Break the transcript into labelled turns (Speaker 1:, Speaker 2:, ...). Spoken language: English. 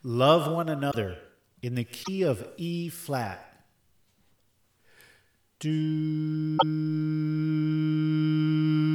Speaker 1: Love one another in the key of E flat. Do